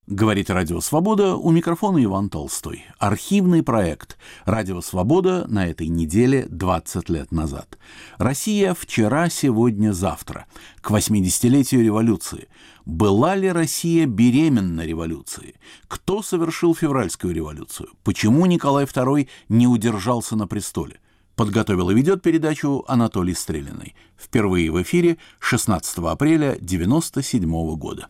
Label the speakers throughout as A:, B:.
A: Говорит Радио Свобода, у микрофона Иван Толстой. Архивный проект «Радио Свобода» на этой неделе 20 лет назад. Россия вчера, сегодня, завтра. К 80-летию революции. Была ли Россия беременна революцией? Кто совершил февральскую революцию? Почему Николай II не удержался на престоле? Подготовил и ведет передачу Анатолий Стрелиный. Впервые в эфире 16 апреля 1997 года.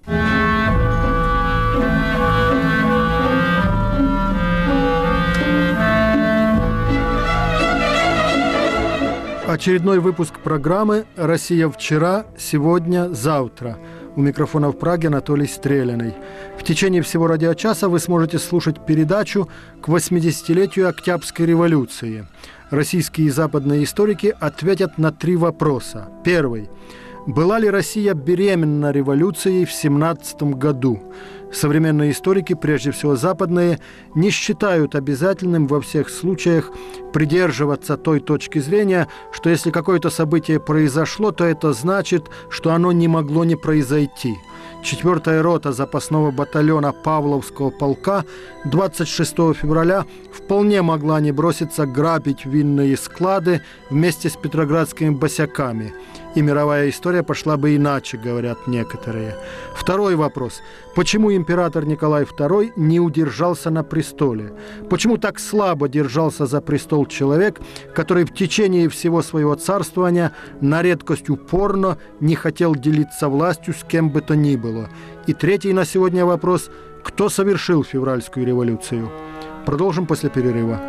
B: Очередной выпуск программы «Россия вчера, сегодня, завтра». У микрофона в Праге Анатолий Стрелиный. В течение всего радиочаса вы сможете слушать передачу к 80-летию Октябрьской революции. Российские и западные историки ответят на 3 вопроса. Первый. Была ли Россия беременна революцией в 17 году? Современные историки, прежде всего западные, не считают обязательным во всех случаях придерживаться той точки зрения, что если какое-то событие произошло, то это значит, что оно не могло не произойти. 4-я рота запасного батальона Павловского полка 26 февраля вполне могла не броситься грабить винные склады вместе с петроградскими босяками. И мировая история пошла бы иначе, говорят некоторые. Второй вопрос. Почему император Николай II не удержался на престоле? Почему так слабо держался за престол человек, который в течение всего своего царствования на редкость упорно не хотел делиться властью с кем бы то ни было? И третий на сегодня вопрос. Кто совершил февральскую революцию? Продолжим после перерыва.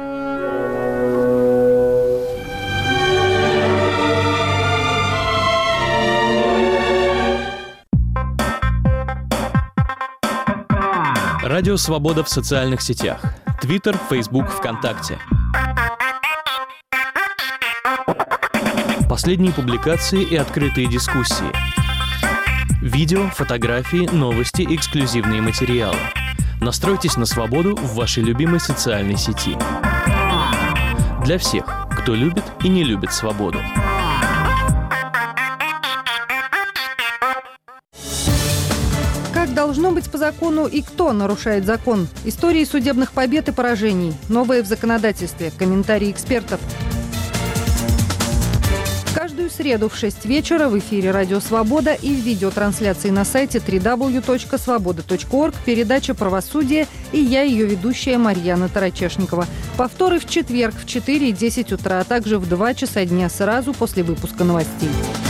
C: Радио Свобода в социальных сетях. Твиттер, Фейсбук, ВКонтакте. Последние публикации и открытые дискуссии. Видео, фотографии, новости, эксклюзивные материалы. Настройтесь на свободу в вашей любимой социальной сети. Для всех, кто любит и не любит свободу.
D: Как должно быть по закону и кто нарушает закон? Истории судебных побед и поражений. Новое в законодательстве. Комментарии экспертов. Каждую среду в 6 вечера в эфире «Радио Свобода» и в видеотрансляции на сайте www.svoboda.org передача «Правосудие» и я, ее ведущая Марьяна Тарачешникова. Повторы в четверг в 4 и 10 утра, а также в 2 часа дня сразу после выпуска новостей.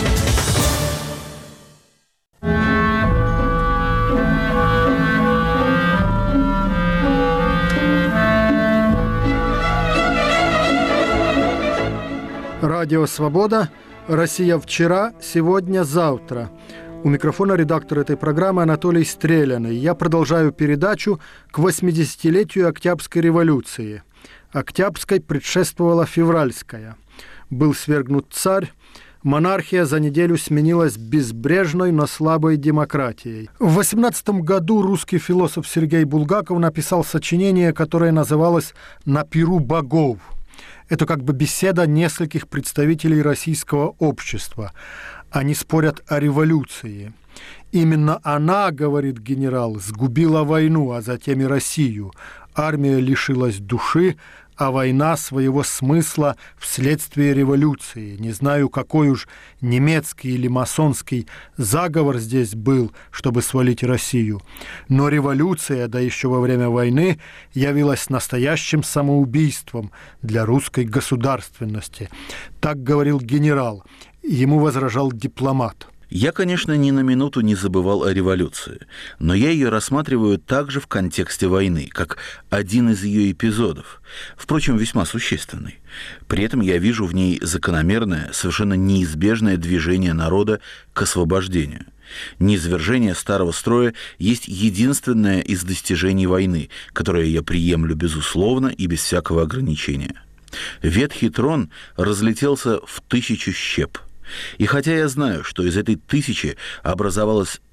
B: Радио «Свобода», «Россия вчера, сегодня, завтра». У микрофона редактор этой программы Анатолий Стрелиный. Я продолжаю передачу к 80-летию Октябрьской революции. Октябрьской предшествовала февральская. Был свергнут царь. Монархия за неделю сменилась безбрежной, но слабой демократией. В 18 году русский философ Сергей Булгаков написал сочинение, которое называлось «На пиру богов». Это как бы беседа нескольких представителей российского общества. Они спорят о революции. Именно она, говорит генерал, сгубила войну, а затем и Россию. Армия лишилась души, а война своего смысла вследствие революции. Не знаю, какой уж немецкий или масонский заговор здесь был, чтобы свалить Россию. Но революция, да еще во время войны, явилась настоящим самоубийством для русской государственности. Так говорил генерал. Ему возражал дипломат.
A: Я, конечно, ни на минуту не забывал о революции, но я ее рассматриваю также в контексте войны, как один из ее эпизодов, впрочем, весьма существенный. При этом я вижу в ней закономерное, совершенно неизбежное движение народа к освобождению. Низвержение старого строя есть единственное из достижений войны, которое я приемлю безусловно и без всякого ограничения. Ветхий трон разлетелся в 1000 щеп. И хотя я знаю, что из этой 1000 образовалось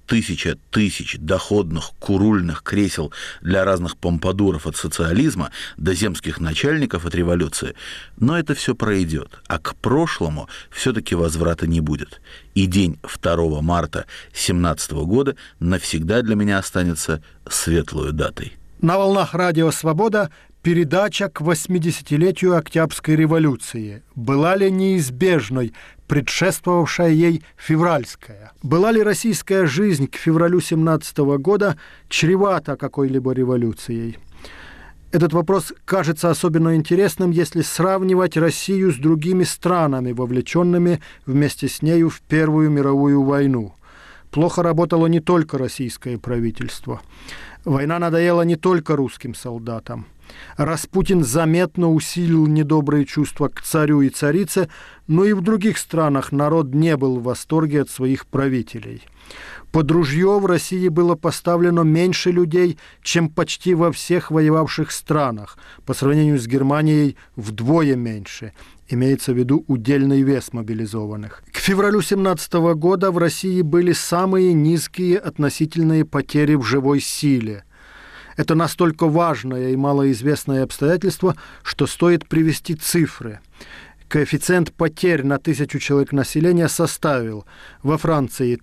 A: 1000 тысяч доходных курульных кресел для разных помпадуров от социализма до земских начальников от революции, но это все пройдет, а к прошлому все-таки возврата не будет. И день 2 марта 1917 года навсегда для меня останется светлой датой.
B: На волнах Радио Свобода передача к 80-летию Октябрьской революции. Была ли неизбежной предшествовавшая ей февральская? Была ли российская жизнь к февралю 1917 года чревата какой-либо революцией? Этот вопрос кажется особенно интересным, если сравнивать Россию с другими странами, вовлеченными вместе с нею в Первую мировую войну. Плохо работало не только российское правительство. Война надоела не только русским солдатам. Распутин заметно усилил недобрые чувства к царю и царице, но и в других странах народ не был в восторге от своих правителей. Под ружье в России было поставлено меньше людей, чем почти во всех воевавших странах, по сравнению с Германией вдвое меньше. Имеется в виду удельный вес мобилизованных. К февралю 1917 года в России были самые низкие относительные потери в живой силе. Это настолько важное и малоизвестное обстоятельство, что стоит привести цифры. Коэффициент потерь на 1000 человек населения составил во Франции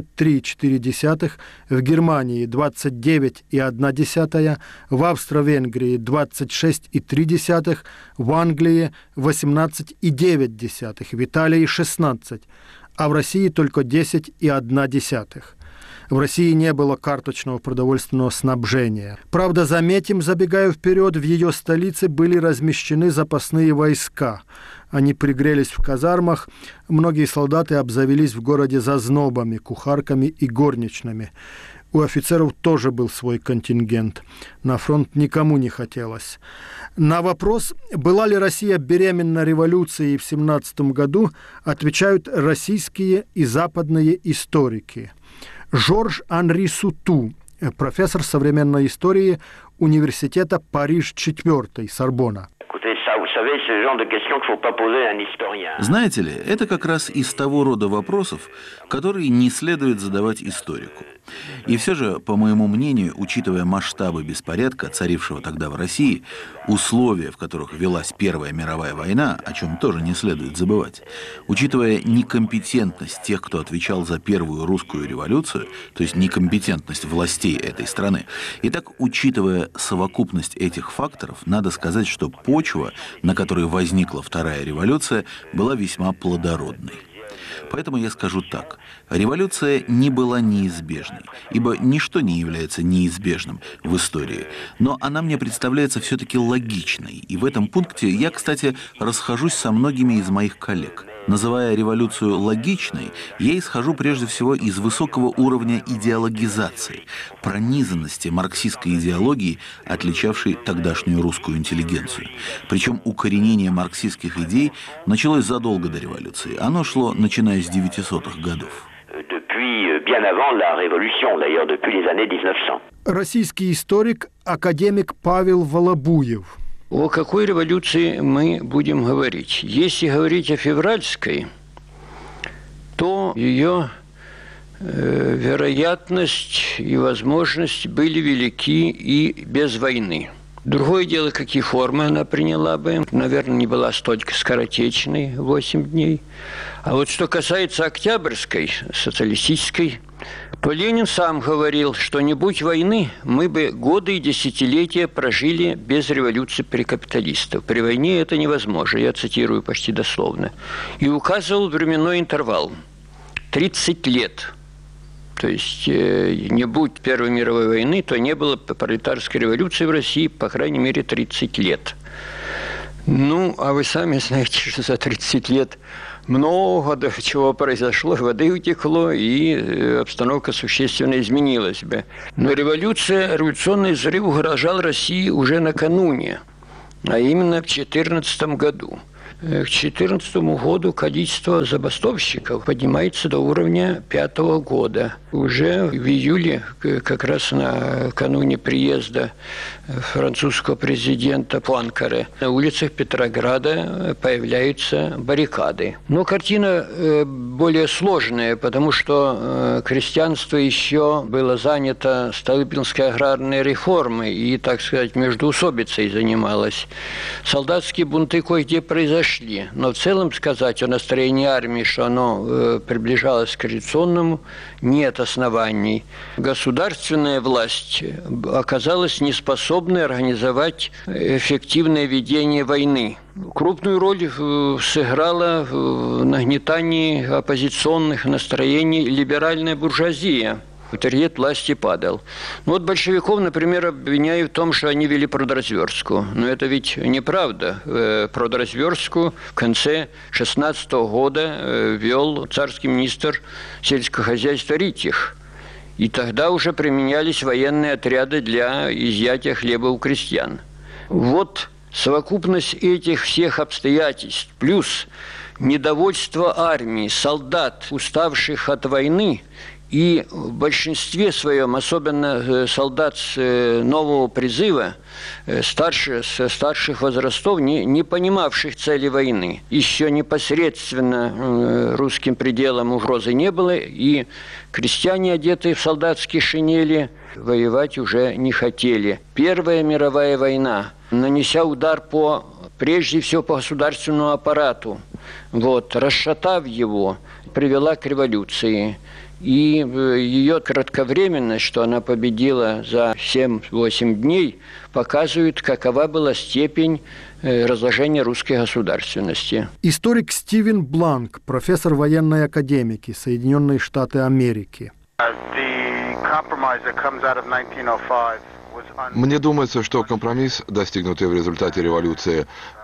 B: 33,4, в Германии 29,1, в Австро-Венгрии 26,3, в Англии 18,9, в Италии 16, а в России только 10,1. В России не было карточного продовольственного снабжения. Правда, заметим, забегая вперед, в ее столице были размещены запасные войска. Они пригрелись в казармах, многие солдаты обзавелись в городе зазнобами, кухарками и горничными. У офицеров тоже был свой контингент. На фронт никому не хотелось. На вопрос, была ли Россия беременна революцией в 1917 году, отвечают российские и западные историки. Жорж-Анри Суту, профессор современной истории Университета Париж-4, Сорбонна.
A: Знаете ли, это как раз из того рода вопросов, которые не следует задавать историку. И все же, по моему мнению, учитывая масштабы беспорядка, царившего тогда в России, условия, в которых велась Первая мировая война, о чем тоже не следует забывать, учитывая некомпетентность тех, кто отвечал за Первую русскую революцию, то есть некомпетентность властей этой страны, и так, учитывая совокупность этих факторов, надо сказать, что почва, на которой возникла Вторая революция, была весьма плодородной. Поэтому я скажу так. Революция не была неизбежной, ибо ничто не является неизбежным в истории. Но она мне представляется все-таки логичной. И в этом пункте я, кстати, расхожусь со многими из моих коллег. Называя революцию логичной, я исхожу прежде всего из высокого уровня идеологизации, пронизанности марксистской идеологии, отличавшей тогдашнюю русскую интеллигенцию. Причем укоренение марксистских идей началось задолго до революции. Оно шло, начиная с 900-х годов.
B: Российский историк, академик Павел Волобуев.
E: О какой революции мы будем говорить? Если говорить о февральской, то ее вероятность и возможность были велики и без войны. Другое дело, какие формы она приняла бы. Наверное, не была столько скоротечной, 8 дней. А вот что касается Октябрьской, социалистической, то Ленин сам говорил, что не будь войны, мы бы годы и десятилетия прожили без революции при капиталистах. При войне это невозможно, я цитирую почти дословно. И указывал временной интервал – 30 лет. То есть, не будь Первой мировой войны, то не было пролетарской революции в России, по крайней мере, 30 лет. Ну, а вы сами знаете, что за 30 лет много чего произошло, воды утекло, и обстановка существенно изменилась бы. Но революционный взрыв угрожал России уже накануне, а именно в 2014 году. К 2014 году количество забастовщиков поднимается до уровня 2005 года. Уже в июле, как раз накануне приезда французского президента Пуанкаре, на улицах Петрограда появляются баррикады. Но картина более сложная, потому что крестьянство еще было занято Столыпинской аграрной реформой и, так сказать, междоусобицей занималось. Солдатские бунты кое-где произошли, но в целом сказать о настроении армии, что оно приближалось к революционному, нет оснований. Государственная власть оказалась неспособной организовать эффективное ведение войны. Крупную роль сыграла в нагнетании оппозиционных настроений либеральная буржуазия. Авторитет власти падал. Ну, вот большевиков, например, обвиняют в том, что они вели продразверстку. Но это ведь неправда. Продразверстку в конце 16 года вел царский министр сельского хозяйства Ритих. И тогда уже применялись военные отряды для изъятия хлеба у крестьян. Вот совокупность этих всех обстоятельств плюс недовольство армии, солдат, уставших от войны, и в большинстве своем, особенно солдат нового призыва, старших возрастов, не понимавших цели войны. Еще непосредственно русским пределом угрозы не было, и крестьяне, одетые в солдатские шинели, воевать уже не хотели. Первая мировая война, нанеся удар прежде всего по государственному аппарату, расшатав его, привела к революции. И ее кратковременность, что она победила за 7-8 дней, показывает, какова была степень разложения русской государственности.
B: Историк Стивен Бланк, профессор военной академики, Соединенные Штаты Америки.
F: Мне думается, что компромисс, достигнутый в результате революции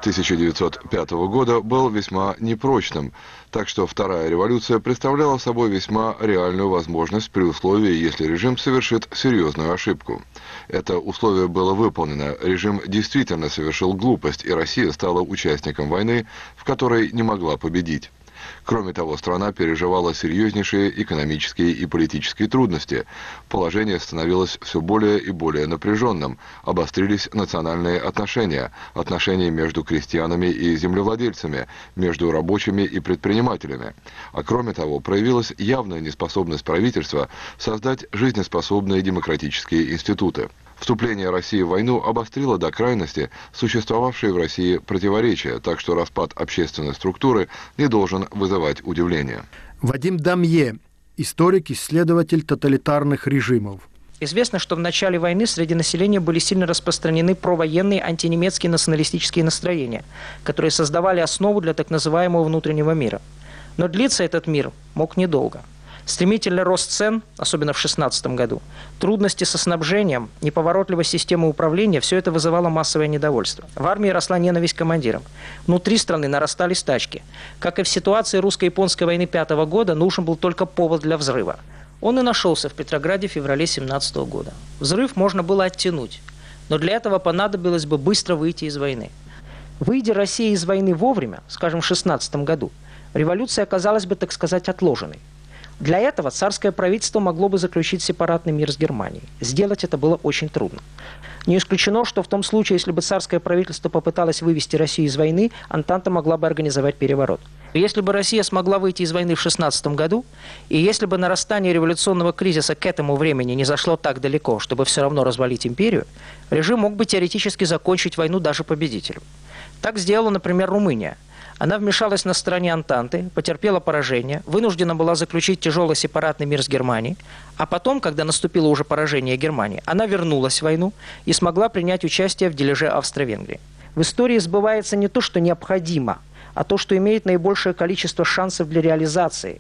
F: 1905 года, был весьма непрочным, так что вторая революция представляла собой весьма реальную возможность при условии, если режим совершит серьезную ошибку. Это условие было выполнено, режим действительно совершил глупость, и Россия стала участником войны, в которой не могла победить. Кроме того, страна переживала серьезнейшие экономические и политические трудности. Положение становилось все более и более напряженным. Обострились национальные отношения, отношения между крестьянами и землевладельцами, между рабочими и предпринимателями. А кроме того, проявилась явная неспособность правительства создать жизнеспособные демократические институты. Вступление России в войну обострило до крайности существовавшие в России противоречия, так что распад общественной структуры не должен вызывать удивления.
B: Вадим Дамье, историк-исследователь тоталитарных режимов.
G: Известно, что в начале войны среди населения были сильно распространены провоенные антинемецкие националистические настроения, которые создавали основу для так называемого внутреннего мира. Но длиться этот мир мог недолго. Стремительный рост цен, особенно в 2016 году, трудности со снабжением, неповоротливость системы управления – все это вызывало массовое недовольство. В армии росла ненависть к командирам. Внутри страны нарастали стачки. Как и в ситуации русско-японской войны 1905 года, нужен был только повод для взрыва. Он и нашелся в Петрограде в феврале 1917 года. Взрыв можно было оттянуть, но для этого понадобилось бы быстро выйти из войны. Выйдя Россия из войны вовремя, скажем, в 1916 году, революция оказалась бы, так сказать, отложенной. Для этого царское правительство могло бы заключить сепаратный мир с Германией. Сделать это было очень трудно. Не исключено, что в том случае, если бы царское правительство попыталось вывести Россию из войны, Антанта могла бы организовать переворот. Если бы Россия смогла выйти из войны в 1916 году, и если бы нарастание революционного кризиса к этому времени не зашло так далеко, чтобы все равно развалить империю, режим мог бы теоретически закончить войну даже победителем. Так сделала, например, Румыния. Она вмешалась на стороне Антанты, потерпела поражение, вынуждена была заключить тяжелый сепаратный мир с Германией, а потом, когда наступило уже поражение Германии, она вернулась в войну и смогла принять участие в дележе Австро-Венгрии. В истории сбывается не то, что необходимо, а то, что имеет наибольшее количество шансов для реализации.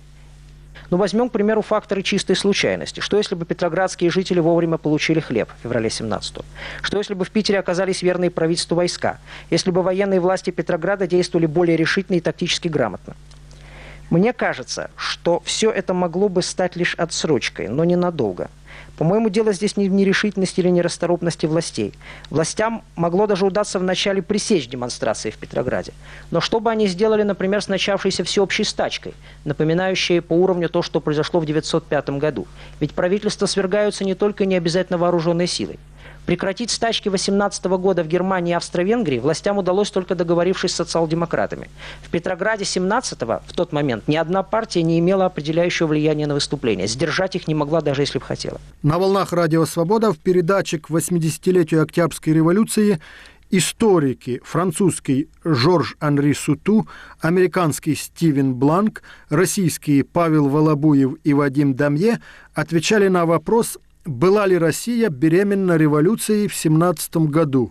G: Но возьмем, к примеру, факторы чистой случайности. Что если бы петроградские жители вовремя получили хлеб в феврале 17-го? Что если бы в Питере оказались верные правительству войска? Если бы военные власти Петрограда действовали более решительно и тактически грамотно? Мне кажется, что все это могло бы стать лишь отсрочкой, но ненадолго. По-моему, дело здесь не в нерешительности или нерасторопности властей. Властям могло даже удаться вначале пресечь демонстрации в Петрограде. Но что бы они сделали, например, с начавшейся всеобщей стачкой, напоминающей по уровню то, что произошло в 1905 году? Ведь правительства свергаются не только и не обязательно вооруженной силой. Прекратить стачки 18 года в Германии и Австро-Венгрии властям удалось только договорившись с социал-демократами. В Петрограде 17-го, в тот момент, ни одна партия не имела определяющего влияния на выступления. Сдержать их не могла, даже если бы хотела.
B: На волнах Радио Свобода в передаче к 80-летию Октябрьской революции историки: французский Жорж-Анри Суту, американский Стивен Бланк, российские Павел Волобуев и Вадим Дамье отвечали на вопрос, была ли Россия беременна революцией в 17 году.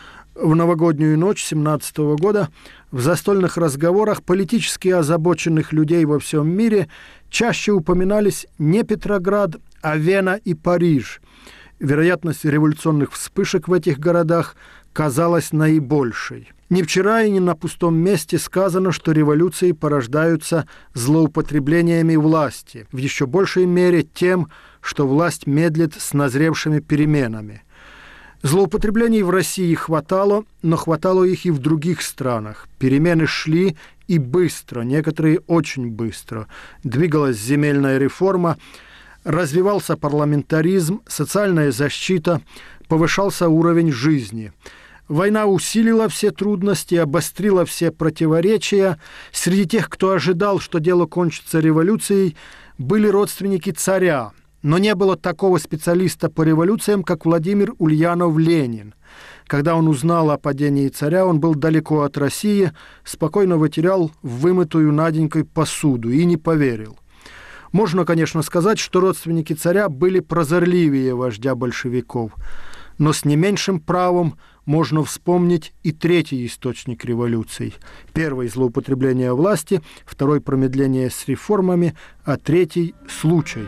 B: В новогоднюю ночь 17 года в застольных разговорах политически озабоченных людей во всем мире чаще упоминались не Петроград, а Вена и Париж. Вероятность революционных вспышек в этих городах казалась наибольшей. Ни вчера и ни на пустом месте сказано, что революции порождаются злоупотреблениями власти, в еще большей мере тем, что власть медлит с назревшими переменами. Злоупотреблений в России хватало, но хватало их и в других странах. Перемены шли и быстро, некоторые очень быстро. Двигалась земельная реформа, развивался парламентаризм, социальная защита, повышался уровень жизни. Война усилила все трудности, обострила все противоречия. Среди тех, кто ожидал, что дело кончится революцией, были родственники царя. Но не было такого специалиста по революциям, как Владимир Ульянов-Ленин. Когда он узнал о падении царя, он был далеко от России, спокойно вытирал вымытую Наденькой посуду и не поверил. Можно, конечно, сказать, что родственники царя были прозорливее вождя большевиков, но с не меньшим правом можно вспомнить и третий источник революций. Первый – злоупотребление власти, второй – промедление с реформами, а третий – случай.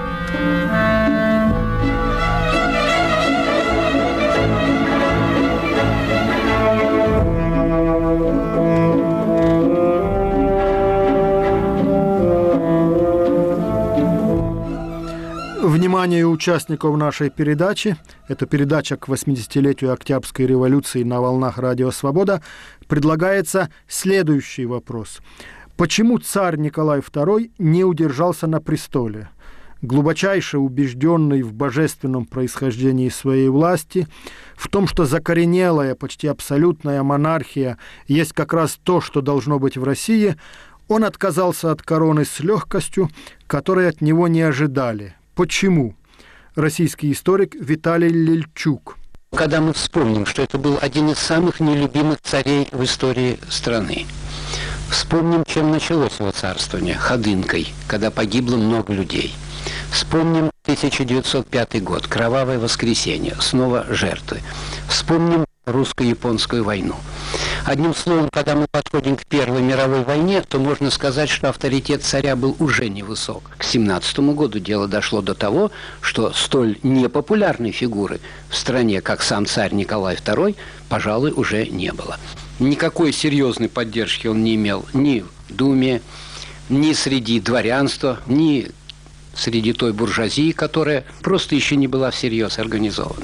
B: Внимание участников нашей передачи, это передача к 80-летию Октябрьской революции на волнах Радио Свобода, предлагается следующий вопрос. Почему царь Николай II не удержался на престоле? Глубочайше убежденный в божественном происхождении своей власти, в том, что закоренелая, почти абсолютная монархия есть как раз то, что должно быть в России, он отказался от короны с легкостью, которой от него не ожидали. Почему? Российский историк Виталий Лельчук.
H: Когда мы вспомним, что это был один из самых нелюбимых царей в истории страны, вспомним, чем началось его царствование – ходынкой, когда погибло много людей. Вспомним 1905 год, кровавое воскресенье, снова жертвы. Вспомним русско-японскую войну. Одним словом, когда мы подходим к Первой мировой войне, то можно сказать, что авторитет царя был уже невысок. К 1917 году дело дошло до того, что столь непопулярной фигуры в стране, как сам царь Николай II, пожалуй, уже не было. Никакой серьезной поддержки он не имел ни в Думе, ни среди дворянства, ни среди той буржуазии, которая просто еще не была всерьез организована.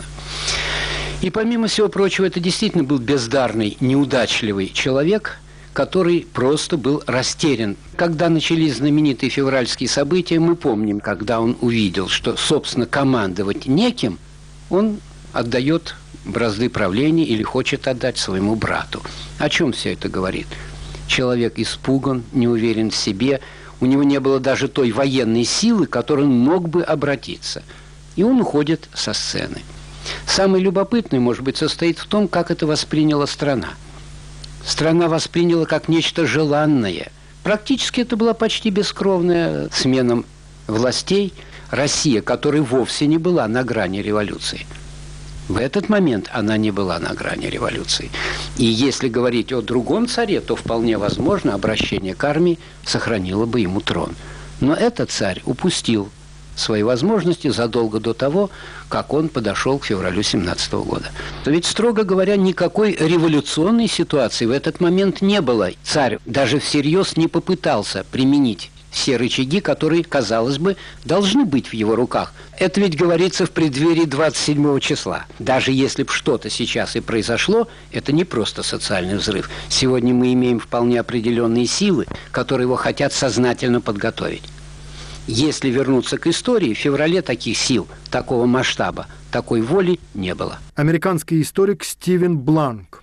H: И помимо всего прочего, это действительно был бездарный, неудачливый человек, который просто был растерян. Когда начались знаменитые февральские события, мы помним, когда он увидел, что, собственно, командовать неким, он отдает бразды правления или хочет отдать своему брату. О чем все это говорит? Человек испуган, не уверен в себе, у него не было даже той военной силы, к которой он мог бы обратиться. И он уходит со сцены. Самое любопытное, может быть, состоит в том, как это восприняла страна. Страна восприняла как нечто желанное. Практически это была почти бескровная смена властей. Россия, которая вовсе не была на грани революции. В этот момент она не была на грани революции. И если говорить о другом царе, то вполне возможно, обращение к армии сохранило бы ему трон. Но этот царь упустил свои возможности задолго до того, как он подошел к февралю 1917 года. То ведь, строго говоря, никакой революционной ситуации в этот момент не было. Царь даже всерьез не попытался применить все рычаги, которые, казалось бы, должны быть в его руках. Это ведь говорится в преддверии 27 числа. Даже если бы что-то сейчас и произошло, это не просто социальный взрыв. Сегодня мы имеем вполне определенные силы, которые его хотят сознательно подготовить. Если вернуться к истории, в феврале таких сил, такого масштаба, такой воли не было.
B: Американский историк Стивен Бланк.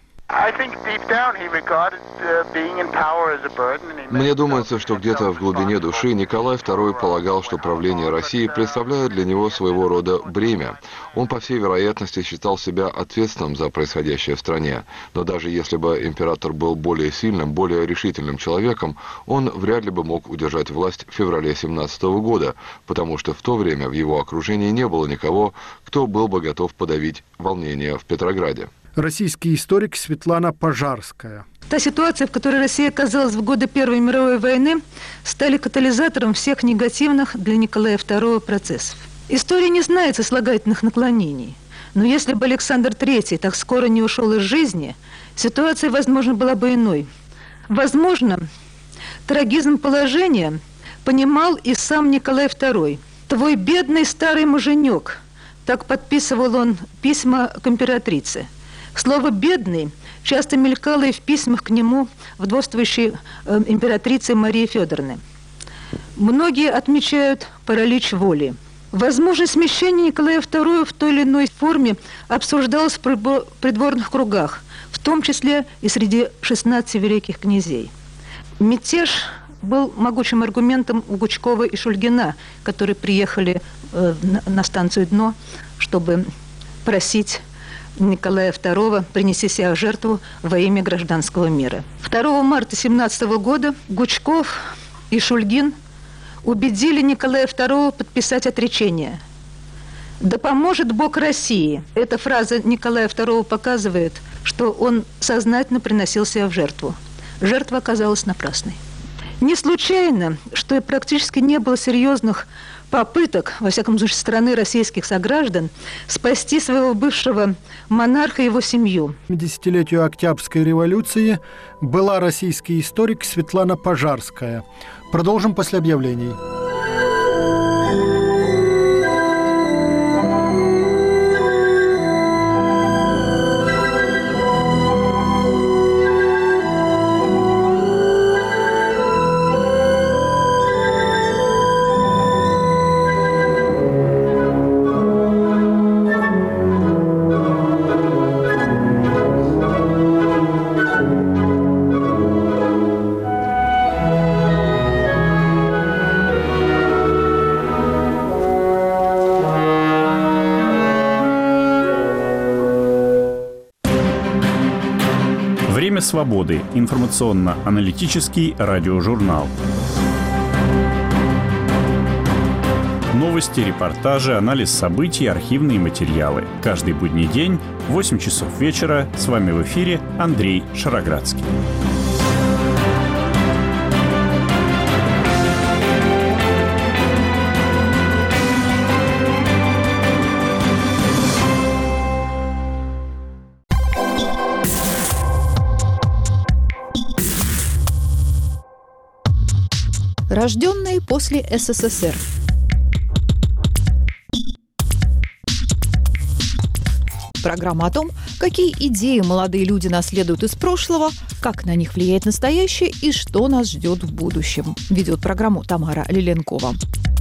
F: Мне думается, что где-то в глубине души Николай II полагал, что правление России представляет для него своего рода бремя. Он, по всей вероятности, считал себя ответственным за происходящее в стране. Но даже если бы император был более сильным, более решительным человеком, он вряд ли бы мог удержать власть в феврале 17 года, потому что в то время в его окружении не было никого, кто был бы готов подавить волнения в Петрограде.
B: Российский историк Светлана Пожарская.
I: Та ситуация, в которой Россия оказалась в годы Первой мировой войны, стали катализатором всех негативных для Николая II процессов. История не знает сослагательных наклонений. Но если бы Александр III так скоро не ушел из жизни, ситуация, возможно, была бы иной. Возможно, трагизм положения понимал и сам Николай II. «Твой бедный старый муженек», так подписывал он письма к императрице. Слово «бедный» часто мелькало и в письмах к нему вдовствующей императрицы Марии Федоровны. Многие отмечают паралич воли. Возможность смещения Николая II в той или иной форме обсуждалась в придворных кругах, в том числе и среди 16 великих князей. Мятеж был могучим аргументом у Гучкова и Шульгина, которые приехали на станцию «Дно», чтобы просить Николая II принести себя в жертву во имя гражданского мира. 2 марта 17 года Гучков и Шульгин убедили Николая II подписать отречение. «Да поможет Бог России». Эта фраза Николая II показывает, что он сознательно приносил себя в жертву. Жертва оказалась напрасной. Не случайно, что и практически не было серьезных попыток, во всяком случае, со стороны российских сограждан, спасти своего бывшего монарха и его семью.
B: К 70-летию Октябрьской революции была российский историк Светлана Пожарская. Продолжим после объявлений.
J: «Время свободы» – информационно-аналитический радиожурнал. Новости, репортажи, анализ событий, архивные материалы. Каждый будний день в 8 часов вечера. С вами в эфире Андрей Шароградский.
K: Рожденные после СССР. Программа о том, какие идеи молодые люди наследуют из прошлого, как на них влияет настоящее и что нас ждет в будущем. Ведет программу Тамара Лиленкова.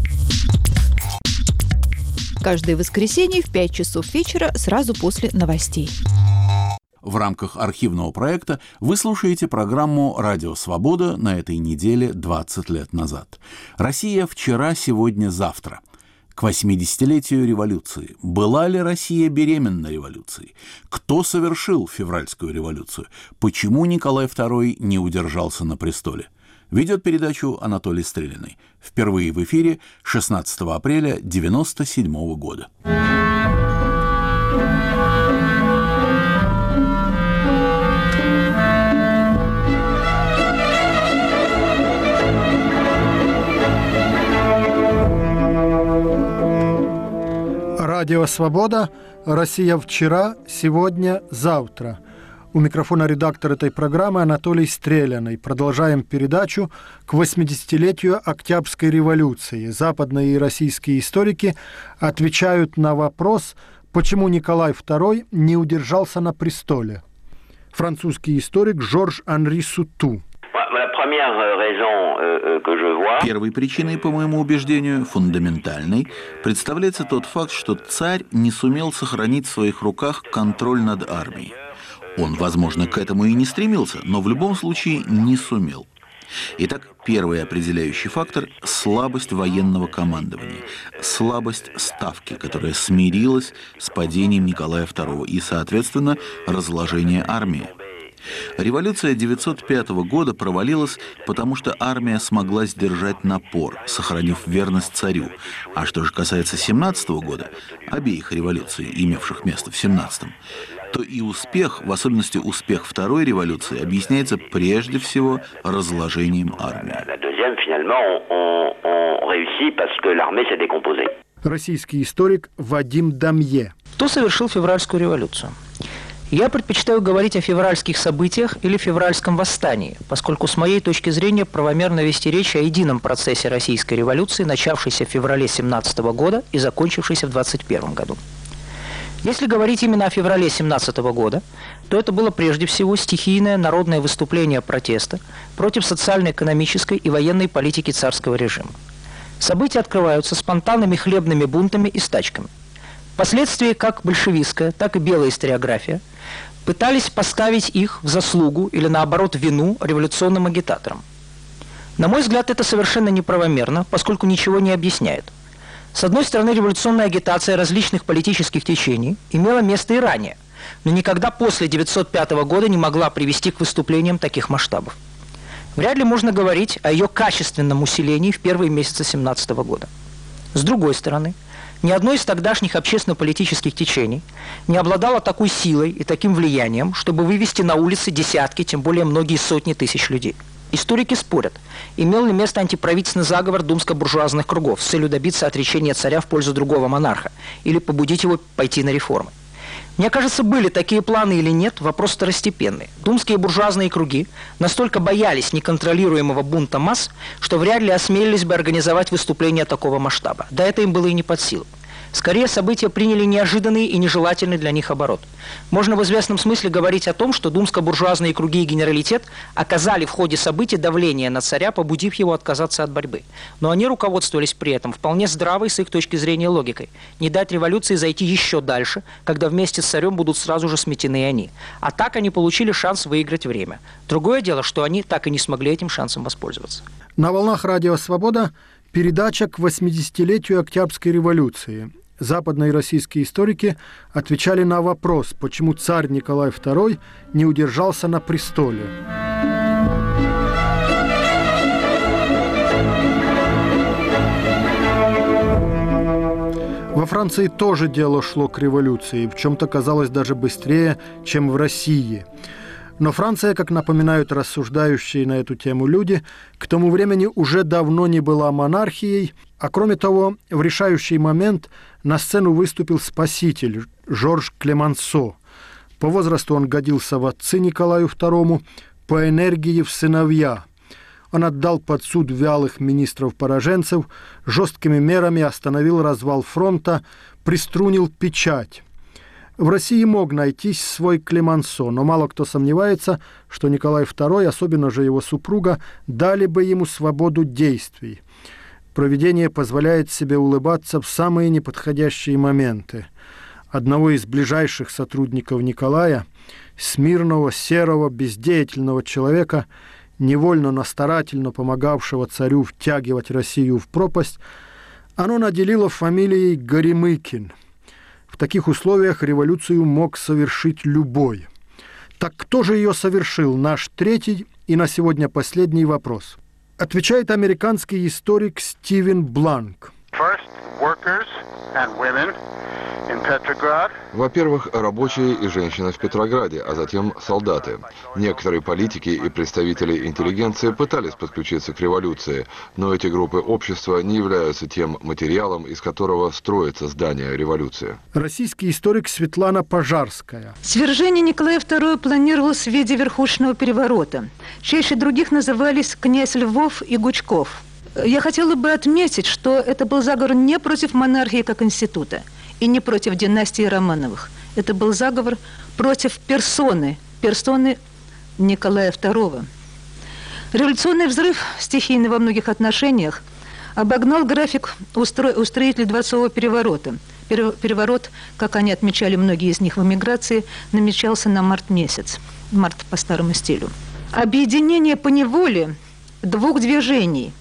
K: Каждое воскресенье в 5 часов вечера сразу после новостей.
A: В рамках архивного проекта вы слушаете программу «Радио Свобода» на этой неделе 20 лет назад. Россия вчера, сегодня, завтра. К 80-летию революции. Была ли Россия беременна революцией? Кто совершил февральскую революцию? Почему Николай II не удержался на престоле? Ведет передачу Анатолий Стрелиный. Впервые в эфире 16 апреля 1997 года.
B: Радио «Свобода», Россия вчера, сегодня, завтра. У микрофона редактор этой программы Анатолий Стреляный. Продолжаем передачу к 80-летию Октябрьской революции. Западные и российские историки отвечают на вопрос, почему Николай II не удержался на престоле. Французский историк Жорж-Анри Суту.
A: Первой причиной, по моему убеждению, фундаментальной, представляется тот факт, что царь не сумел сохранить в своих руках контроль над армией. Он, возможно, к этому и не стремился, но в любом случае не сумел. Итак, первый определяющий фактор – слабость военного командования, слабость ставки, которая смирилась с падением Николая II и, соответственно, разложение армии. Революция 905 года провалилась, потому что армия смогла сдержать напор, сохранив верность царю. А что же касается 17 года, обеих революций, имевших место в 17-м, то и успех, в особенности успех второй революции, объясняется прежде всего разложением армии.
B: Российский историк Вадим Дамье.
G: Кто совершил февральскую революцию? Я предпочитаю говорить о февральских событиях или февральском восстании, поскольку с моей точки зрения правомерно вести речь о едином процессе российской революции, начавшейся в феврале 17 года и закончившейся в 21 году. Если говорить именно о феврале 17 года, то это было прежде всего стихийное народное выступление протеста против социально-экономической и военной политики царского режима. События открываются спонтанными хлебными бунтами и стачками. Впоследствии как большевистская, так и белая историография пытались поставить их в заслугу или, наоборот, вину революционным агитаторам. На мой взгляд, это совершенно неправомерно, поскольку ничего не объясняет. С одной стороны, революционная агитация различных политических течений имела место и ранее, но никогда после 1905 года не могла привести к выступлениям таких масштабов. Вряд ли можно говорить о ее качественном усилении в первые месяцы 1917 года. С другой стороны, ни одно из тогдашних общественно-политических течений не обладало такой силой и таким влиянием, чтобы вывести на улицы десятки, тем более многие сотни тысяч людей. Историки спорят, имел ли место антиправительственный заговор думско-буржуазных кругов с целью добиться отречения царя в пользу другого монарха или побудить его пойти на реформы. Мне кажется, были такие планы или нет, вопрос второстепенный. Думские буржуазные круги настолько боялись неконтролируемого бунта масс, что вряд ли осмелились бы организовать выступление такого масштаба. Да это им было и не под силу. Скорее, события приняли неожиданный и нежелательный для них оборот. Можно в известном смысле говорить о том, что думско-буржуазные круги и генералитет оказали в ходе событий давление на царя, побудив его отказаться от борьбы. Но они руководствовались при этом вполне здравой с их точки зрения логикой. Не дать революции зайти еще дальше, когда вместе с царем будут сразу же сметены они. А так они получили шанс выиграть время. Другое дело, что они так и не смогли этим шансом воспользоваться.
B: На волнах Радио Свобода передача к 80-летию Октябрьской революции. Западные и российские историки отвечали на вопрос, почему царь Николай II не удержался на престоле. Во Франции тоже дело шло к революции, в чем-то казалось даже быстрее, чем в России. Но Франция, как напоминают рассуждающие на эту тему люди, к тому времени уже давно не была монархией, а кроме того, в решающий момент на сцену выступил спаситель Жорж Клемансо. По возрасту он годился в отцы Николаю II, по энергии в сыновья. Он отдал под суд вялых министров-пораженцев, жесткими мерами остановил развал фронта, приструнил печать. В России мог найтись свой Клемансо, но мало кто сомневается, что Николай II, особенно же его супруга, дали бы ему свободу действий. Провидение позволяет себе улыбаться в самые неподходящие моменты. Одного из ближайших сотрудников Николая, смирного, серого, бездеятельного человека, невольно, но старательно помогавшего царю втягивать Россию в пропасть, оно наделило фамилией Горемыкин. В таких условиях революцию мог совершить любой. Так кто же ее совершил? Наш третий и на сегодня последний вопрос. Отвечает американский историк Стивен Бланк.
F: Во-первых, рабочие и женщины в Петрограде, а затем солдаты. Некоторые политики и представители интеллигенции пытались подключиться к революции, но эти группы общества не являются тем материалом, из которого строится здание революции.
B: Российский историк Светлана Пожарская.
I: Свержение Николая II планировалось в виде верхушечного переворота. Чаще других назывались князь Львов и Гучков. Я хотела бы отметить, что это был заговор не против монархии как института и не против династии Романовых. Это был заговор против персоны Николая II. Революционный взрыв, стихийный во многих отношениях, обогнал график устроителей дворцового переворота. Переворот, как они отмечали многие из них в эмиграции, намечался на март месяц. Март по старому стилю. Объединение поневоле двух движений,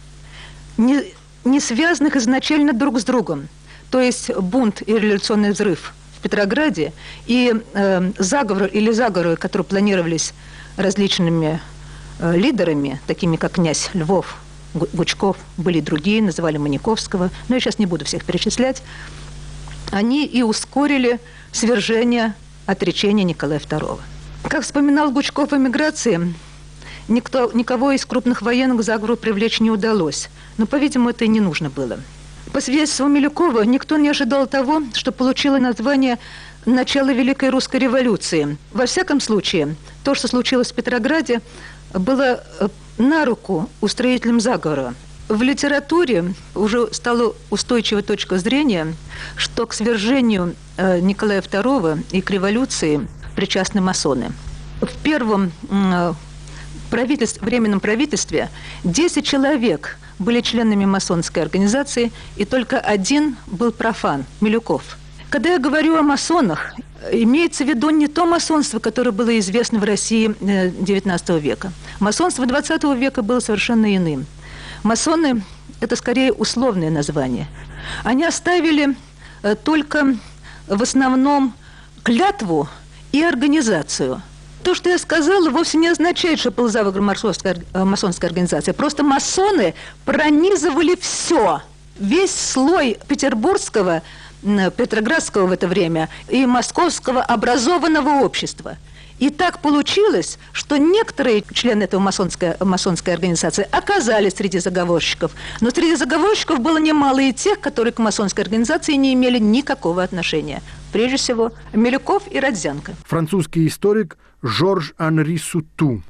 I: не связанных изначально друг с другом, то есть бунт и революционный взрыв в Петрограде и заговоры, которые планировались различными лидерами, такими как князь Львов, Гучков, были другие, называли Маниковского, но я сейчас не буду всех перечислять, они и ускорили свержение, отречение Николая II. Как вспоминал Гучков в эмиграции, никого из крупных военных к заговору привлечь не удалось, но, по-видимому, это и не нужно было. По свидетельству Милюкова, никто не ожидал того, что получило название «Начало Великой Русской революции». Во всяком случае, то, что случилось в Петрограде, было на руку устроителям заговора. В литературе уже стала устойчивая точка зрения, что к свержению Николая II и к революции причастны масоны. В первом временном правительстве 10 человек были членами масонской организации, и только один был профан – Милюков. Когда я говорю о масонах, имеется в виду не то масонство, которое было известно в России XIX века. Масонство XX века было совершенно иным. Масоны – это скорее условное название. Они оставили только в основном клятву и организацию. То, что я сказала, вовсе не означает, что был заговор масонской организации. Просто масоны пронизывали все. Весь слой петербургского, петроградского в это время и московского образованного общества. И так получилось, что некоторые члены этой масонской организации оказались среди заговорщиков. Но среди заговорщиков было немало и тех, которые к масонской организации не имели никакого отношения. Прежде всего, Милюков и Родзянко.
B: Французский историк Жорж-Анри Суту.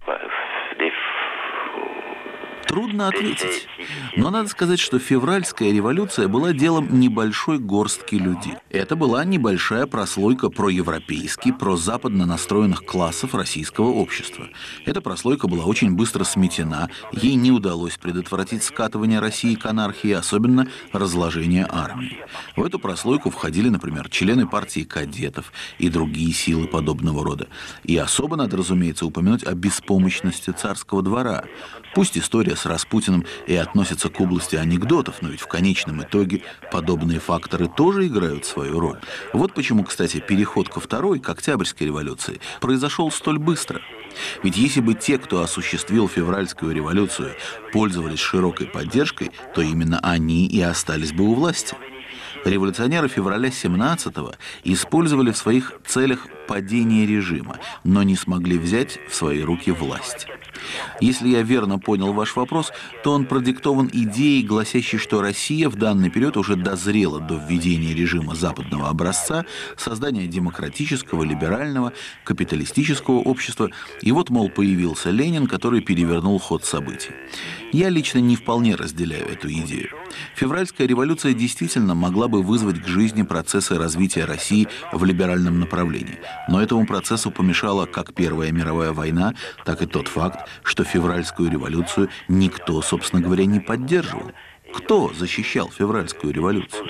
A: Трудно ответить. Но надо сказать, что февральская революция была делом небольшой горстки людей. Это была небольшая прослойка проевропейски, прозападно настроенных классов российского общества. Эта прослойка была очень быстро сметена, ей не удалось предотвратить скатывание России к анархии, особенно разложение армии. В эту прослойку входили, например, члены партии кадетов и другие силы подобного рода. И особо надо, разумеется, упомянуть о беспомощности царского двора. Пусть история с Распутиным и относится к области анекдотов, но ведь в конечном итоге подобные факторы тоже играют свою роль. Вот почему, кстати, переход ко второй, к Октябрьской революции, произошел столь быстро. Ведь если бы те, кто осуществил февральскую революцию, пользовались широкой поддержкой, то именно они и остались бы у власти. Революционеры февраля 17-го использовали в своих целях падение режима, но не смогли взять в свои руки власть. Если я верно понял ваш вопрос, то он продиктован идеей, гласящей, что Россия в данный период уже дозрела до введения режима западного образца, создания демократического, либерального, капиталистического общества. И вот, мол, появился Ленин, который перевернул ход событий. Я лично не вполне разделяю эту идею. Февральская революция действительно могла бы вызвать к жизни процессы развития России в либеральном направлении. Но этому процессу помешала как Первая мировая война, так и тот факт, что февральскую революцию никто, собственно говоря, не поддерживал. Кто защищал февральскую революцию?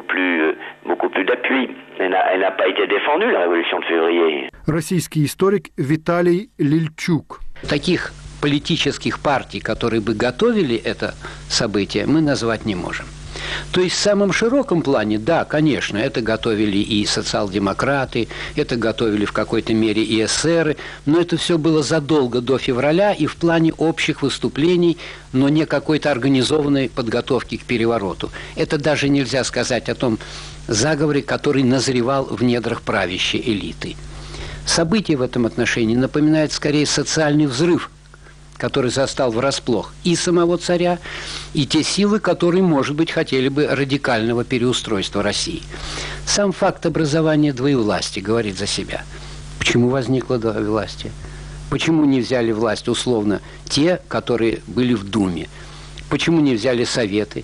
B: Российский историк Виталий Лильчук.
H: Таких политических партий, которые бы готовили это событие, мы назвать не можем. То есть в самом широком плане, да, конечно, это готовили и социал-демократы, это готовили в какой-то мере и эсеры, но это все было задолго до февраля и в плане общих выступлений, но не какой-то организованной подготовки к перевороту. Это даже нельзя сказать о том, заговоре, который назревал в недрах правящей элиты. События в этом отношении напоминают скорее социальный взрыв, который застал врасплох и самого царя, и те силы, которые, может быть, хотели бы радикального переустройства России. Сам факт образования двоевластия говорит за себя. Почему возникло двоевластие? Почему не взяли власть условно те, которые были в Думе? Почему не взяли советы?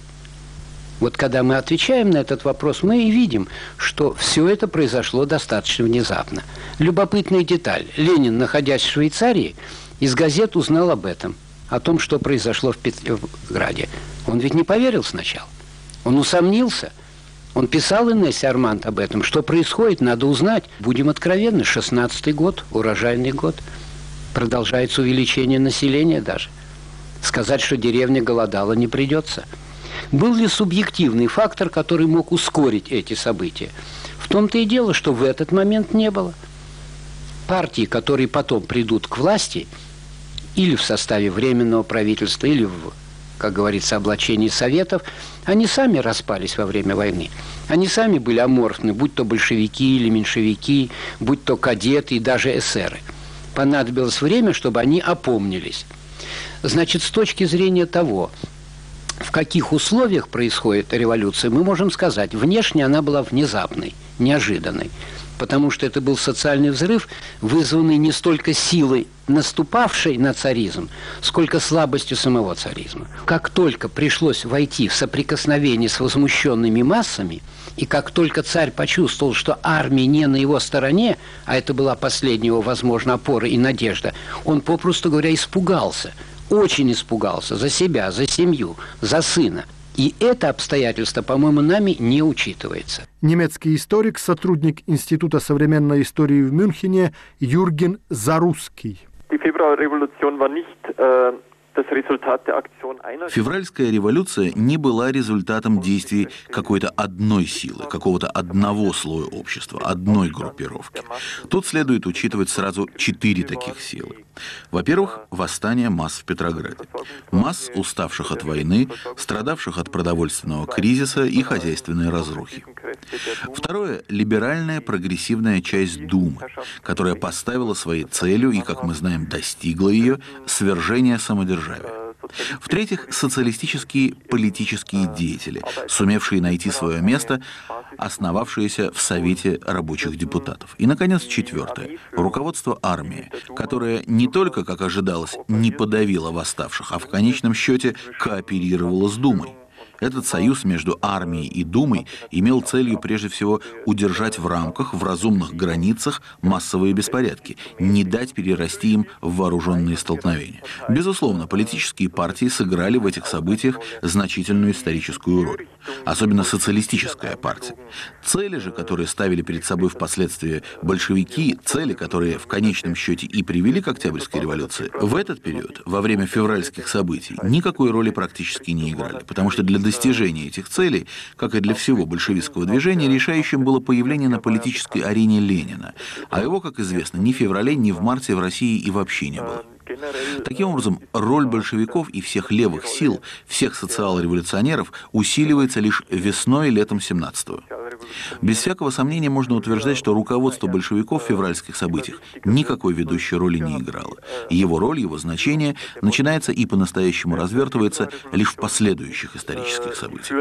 H: Вот когда мы отвечаем на этот вопрос, мы и видим, что все это произошло достаточно внезапно. Любопытная деталь. Ленин, находясь в Швейцарии, из газет узнал об этом, о том, что произошло в Петрограде. Он ведь не поверил сначала. Он усомнился. Он писал Инессе Арманд об этом. Что происходит, надо узнать. Будем откровенны, 16-й год, урожайный год. Продолжается увеличение населения даже. Сказать, что деревня голодала, не придется. Был ли субъективный фактор, который мог ускорить эти события? В том-то и дело, что в этот момент не было. Партии, которые потом придут к власти, или в составе Временного правительства, или в, как говорится, облачении советов, они сами распались во время войны. Они сами были аморфны, будь то большевики или меньшевики, будь то кадеты и даже эсеры. Понадобилось время, чтобы они опомнились. Значит, с точки зрения того, в каких условиях происходит революция, мы можем сказать, внешне она была внезапной, неожиданной, потому что это был социальный взрыв, вызванный не столько силой, наступавшей на царизм, сколько слабостью самого царизма. Как только пришлось войти в соприкосновение с возмущенными массами, и как только царь почувствовал, что армия не на его стороне, а это была последняя его, возможно, опора и надежда, он, попросту говоря, испугался, очень испугался за себя, за семью, за сына. И это обстоятельство, по-моему, нами не учитывается.
B: Немецкий историк, сотрудник Института современной истории в Мюнхене Юрген Зарусский.
A: Февральская революция не была результатом действий какой-то одной силы, какого-то одного слоя общества, одной группировки. Тут следует учитывать сразу 4 таких силы. Во-первых, восстание масс в Петрограде. Масс, уставших от войны, страдавших от продовольственного кризиса и хозяйственной разрухи. Второе – либеральная прогрессивная часть Думы, которая поставила своей целью и, как мы знаем, достигла ее, свержение самодержавия. В-третьих, социалистические политические деятели, сумевшие найти свое место, основавшиеся в Совете рабочих депутатов. И, наконец, четвертое, руководство армии, которое не только, как ожидалось, не подавило восставших, а в конечном счете кооперировало с Думой. Этот союз между армией и Думой имел целью прежде всего удержать в рамках, в разумных границах массовые беспорядки, не дать перерасти им в вооруженные столкновения. Безусловно, политические партии сыграли в этих событиях значительную историческую роль, особенно социалистическая партия. Цели же, которые ставили перед собой впоследствии большевики, цели, которые в конечном счете и привели к Октябрьской революции, в этот период, во время февральских событий, никакой роли практически не играли, потому что для достижения этих целей, как и для всего большевистского движения, решающим было появление на политической арене Ленина, а его, как известно, ни в феврале, ни в марте в России и вообще не было. Таким образом, роль большевиков и всех левых сил, всех социал-революционеров усиливается лишь весной и летом 17-го. Без всякого сомнения можно утверждать, что руководство большевиков в февральских событиях никакой ведущей роли не играло. Его роль, его значение начинается и по-настоящему развертывается лишь в последующих исторических событиях.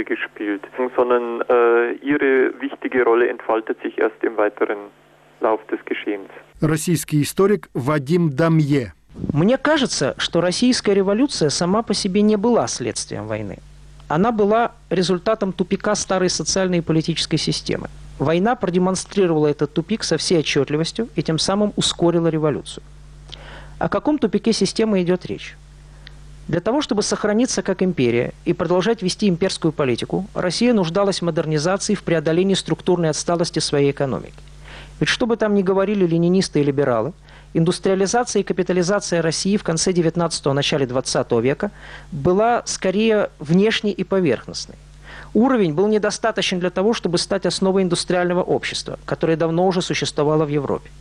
B: Российский историк Вадим Дамье.
G: Мне кажется, что российская революция сама по себе не была следствием войны. Она была результатом тупика старой социальной и политической системы. Война продемонстрировала этот тупик со всей отчетливостью и тем самым ускорила революцию. О каком тупике системы идет речь? Для того, чтобы сохраниться как империя и продолжать вести имперскую политику, Россия нуждалась в модернизации, в преодолении структурной отсталости своей экономики. Ведь что бы там ни говорили ленинисты и либералы, индустриализация и капитализация России в конце 19-го, начале 20 века была скорее внешней и поверхностной. Уровень был недостаточен для того, чтобы стать основой индустриального общества, которое давно уже существовало в Европе.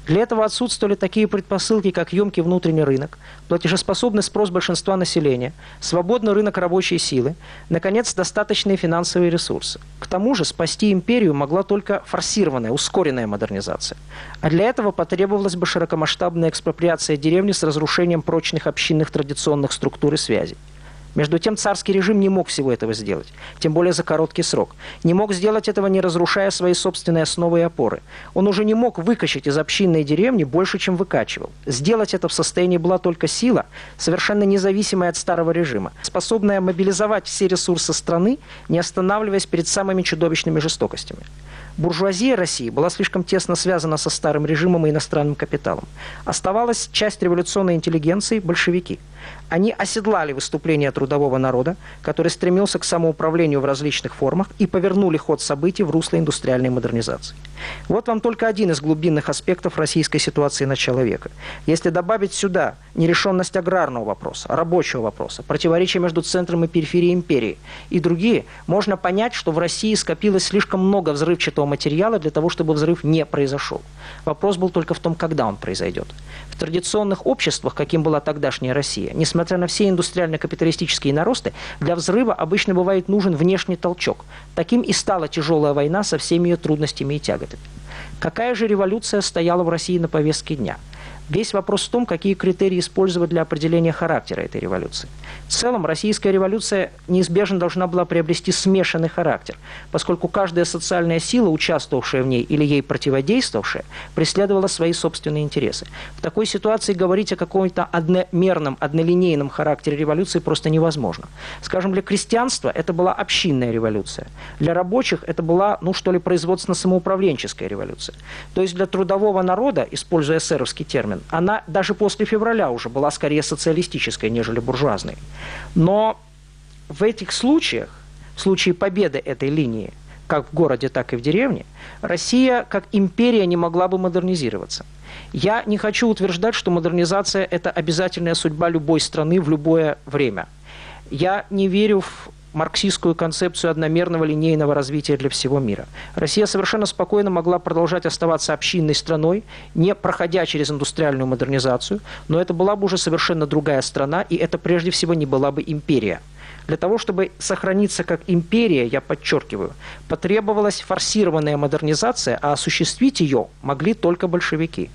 G: Для этого отсутствовали такие предпосылки, как емкий внутренний рынок, платежеспособный спрос большинства населения, свободный рынок рабочей силы, наконец, достаточные финансовые ресурсы. К тому же спасти империю могла только форсированная, ускоренная модернизация. А для этого потребовалась бы широкомасштабная экспроприация деревни с разрушением прочных общинных традиционных структур и связей. Между тем, царский режим не мог всего этого сделать, тем более за короткий срок. Не мог сделать этого, не разрушая свои собственные основы и опоры. Он уже не мог выкачать из общинной деревни больше, чем выкачивал. Сделать это в состоянии была только сила, совершенно независимая от старого режима, способная мобилизовать все ресурсы страны, не останавливаясь перед самыми чудовищными жестокостями. Буржуазия России была слишком тесно связана со старым режимом и иностранным капиталом. Оставалась часть революционной интеллигенции – большевики. Они оседлали выступления трудового народа, который стремился к самоуправлению в различных формах, и повернули ход событий в русло индустриальной модернизации. Вот вам только один из глубинных аспектов российской ситуации начала века. Если добавить сюда нерешенность аграрного вопроса, рабочего вопроса, противоречия между центром и периферией империи и другие, можно понять, что в России скопилось слишком много взрывчатого материала для того, чтобы взрыв не произошел. Вопрос был только в том, когда он произойдет. В традиционных обществах, каким была тогдашняя Россия, несмотря на все индустриально-капиталистические наросты, для взрыва обычно бывает нужен внешний толчок. Таким и стала тяжелая война со всеми ее трудностями и тяготами. Какая же революция стояла в России на повестке дня? Весь вопрос в том, какие критерии использовать для определения характера этой революции. В целом, российская революция неизбежно должна была приобрести смешанный характер, поскольку каждая социальная сила, участвовавшая в ней или ей противодействовавшая, преследовала свои собственные интересы. В такой ситуации говорить о каком-то одномерном, однолинейном характере революции просто невозможно. Скажем, для крестьянства это была общинная революция. Для рабочих это была, производственно-самоуправленческая революция. То есть для трудового народа, используя эсеровский термин, она даже после февраля уже была скорее социалистической, нежели буржуазной. Но в этих случаях, в случае победы этой линии, как в городе, так и в деревне, Россия как империя не могла бы модернизироваться. Я не хочу утверждать, что модернизация – это обязательная судьба любой страны в любое время. Я не верю в марксистскую концепцию одномерного линейного развития для всего мира. Россия совершенно спокойно могла продолжать оставаться общинной страной, не проходя через индустриальную модернизацию, но это была бы уже совершенно другая страна, и это прежде всего не была бы империя. Для того, чтобы сохраниться как империя, я подчеркиваю, потребовалась форсированная модернизация, а осуществить ее могли только большевики,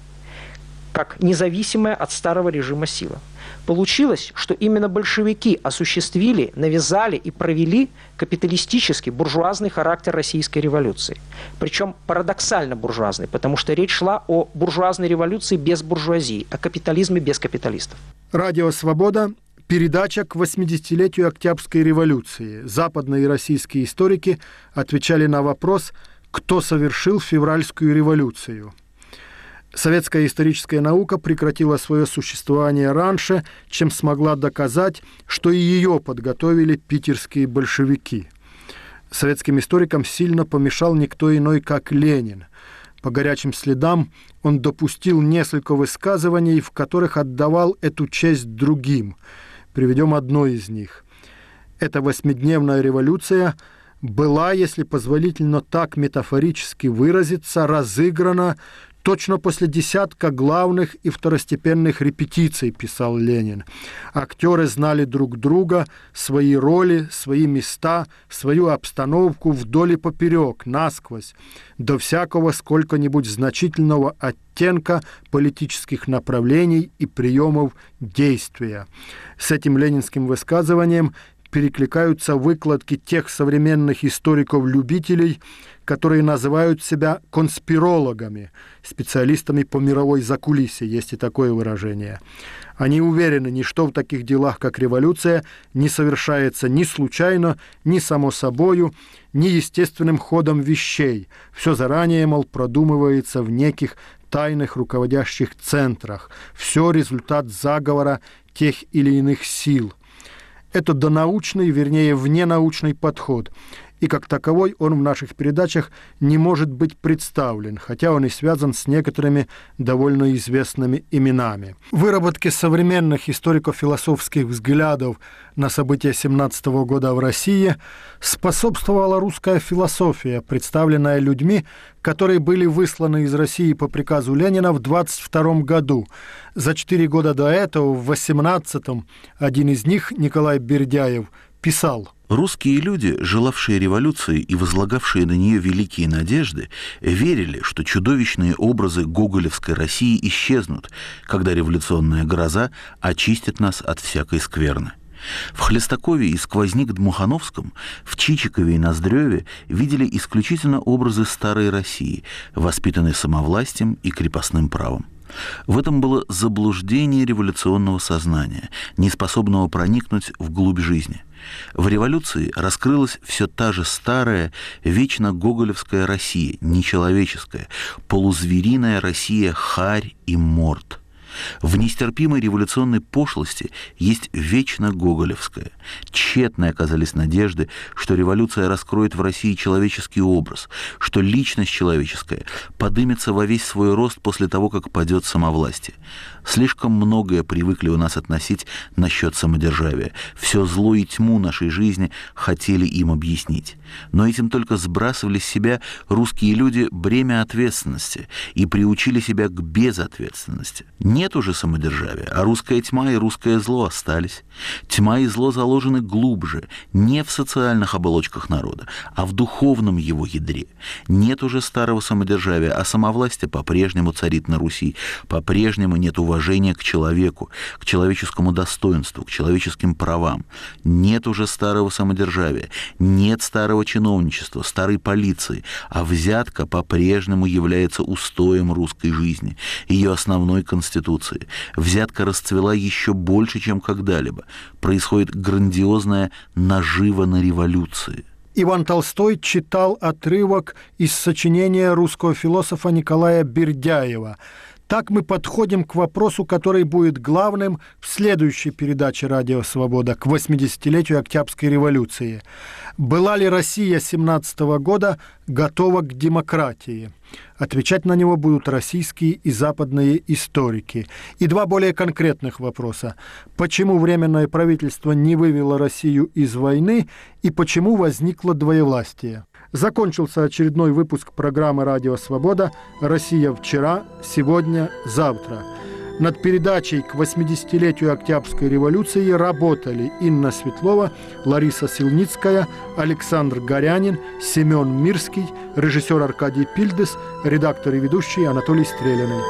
G: как независимая от старого режима сила. Получилось, что именно большевики осуществили, навязали и провели капиталистический, буржуазный характер российской революции. Причем парадоксально буржуазный, потому что речь шла о буржуазной революции без буржуазии, о капитализме без капиталистов.
B: Радио «Свобода». Передача к 80-летию Октябрьской революции. Западные и российские историки отвечали на вопрос, кто совершил февральскую революцию. Советская историческая наука прекратила свое существование раньше, чем смогла доказать, что и ее подготовили питерские большевики. Советским историкам сильно помешал никто иной, как Ленин. По горячим следам он допустил несколько высказываний, в которых отдавал эту честь другим. Приведем одно из них. Эта 8-дневная революция была, если позволительно так метафорически выразиться, разыграна точно после десятка главных и второстепенных репетиций, писал Ленин. Актеры знали друг друга, свои роли, свои места, свою обстановку вдоль и поперек, насквозь, до всякого сколько-нибудь значительного оттенка политических направлений и приемов действия. С этим ленинским высказыванием перекликаются выкладки тех современных историков-любителей, которые называют себя конспирологами, специалистами по мировой закулисье, есть и такое выражение. Они уверены, ничто в таких делах, как революция, не совершается ни случайно, ни само собою, ни естественным ходом вещей. Все заранее, мол, продумывается в неких тайных руководящих центрах. Все результат заговора тех или иных сил. Это донаучный, вернее, вненаучный подход. и как таковой он в наших передачах не может быть представлен, хотя он и связан с некоторыми довольно известными именами. Выработке современных историко-философских взглядов на события 17 года в России способствовала русская философия, представленная людьми, которые были высланы из России по приказу Ленина в 1922 году. За 4 года до этого, в 1918-м, один из них, Николай Бердяев, писал:
A: «Русские люди, желавшие революции и возлагавшие на нее великие надежды, верили, что чудовищные образы гоголевской России исчезнут, когда революционная гроза очистит нас от всякой скверны. В Хлестакове и Сквозник-Дмухановском, в Чичикове и Ноздреве видели исключительно образы старой России, воспитанной самовластием и крепостным правом. В этом было заблуждение революционного сознания, неспособного проникнуть вглубь жизни. В революции раскрылась все та же старая, вечно гоголевская Россия, нечеловеческая, полузвериная Россия харь и морд. В нестерпимой революционной пошлости есть вечно гоголевская. Тщетны оказались надежды, что революция раскроет в России человеческий образ, что личность человеческая подымется во весь свой рост после того, как падет самовластие. Слишком многое привыкли у нас относить насчет самодержавия. Все зло и тьму нашей жизни хотели им объяснить. Но этим только сбрасывали с себя русские люди бремя ответственности и приучили себя к безответственности. Нет уже самодержавия, а русская тьма и русское зло остались. Тьма и зло заложены глубже, не в социальных оболочках народа, а в духовном его ядре. Нет уже старого самодержавия, а самовластие по-прежнему царит на Руси, по-прежнему нет уважения к человеку, к человеческому достоинству, к человеческим правам. Нет уже старого самодержавия, нет старого чиновничества, старой полиции, а взятка по-прежнему является устоем русской жизни, ее основной конституции. Взятка расцвела еще больше, чем когда-либо. Происходит грандиозная нажива на революции.
B: Иван Толстой читал отрывок из сочинения русского философа Николая Бердяева. Так мы подходим к вопросу, который будет главным в следующей передаче «Радио Свобода» к 80-летию Октябрьской революции. Была ли Россия 17 года готова к демократии? Отвечать на него будут российские и западные историки. И два более конкретных вопроса. Почему Временное правительство не вывело Россию из войны и почему возникло двоевластие? Закончился очередной выпуск программы «Радио Свобода» «Россия вчера, сегодня, завтра». Над передачей к 80-летию Октябрьской революции работали Инна Светлова, Лариса Силницкая, Александр Горянин, Семен Мирский, режиссер Аркадий Пильдес, редактор и ведущий Анатолий Стреляный.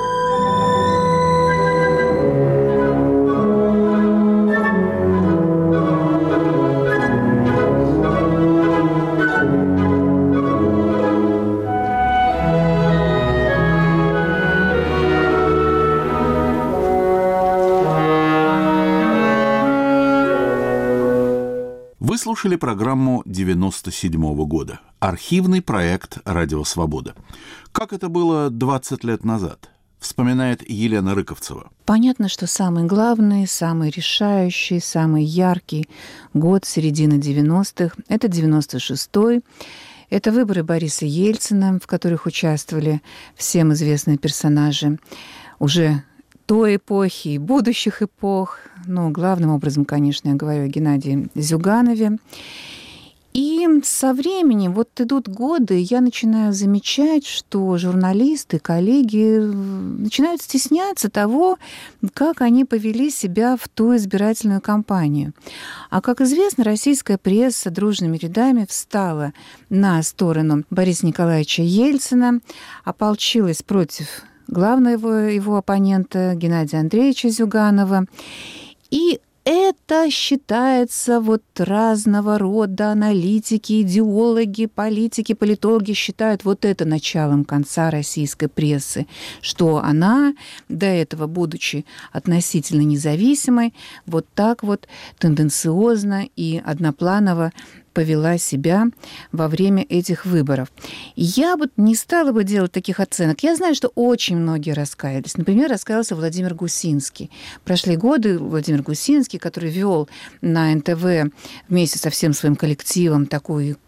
A: Вы слушали программу 97-го года. Архивный проект «Радио Свобода». Как это было 20 лет назад? Вспоминает Елена Рыковцева.
L: Понятно, что самый главный, самый решающий, самый яркий год середины 90-х – это 96-й. Это выборы Бориса Ельцина, в которых участвовали всем известные персонажи уже той эпохи и будущих эпох. Ну, главным образом, конечно, я говорю о Геннадии Зюганове. И со временем, вот идут годы, я начинаю замечать, что журналисты, коллеги начинают стесняться того, как они повели себя в ту избирательную кампанию. А, как известно, российская пресса дружными рядами встала на сторону Бориса Николаевича Ельцина, ополчилась против главного его оппонента Геннадия Андреевича Зюганова. И это считается вот разного рода аналитики, идеологи, политики, политологи считают вот это началом конца российской прессы, что она, до этого будучи относительно независимой, вот так вот тенденциозно и однопланово повела себя во время этих выборов. Я вот не стала бы делать таких оценок. Я знаю, что очень многие раскаялись. Например, раскаялся Владимир Гусинский. Прошли годы, Владимир Гусинский, который вел на НТВ вместе со всем своим коллективом такой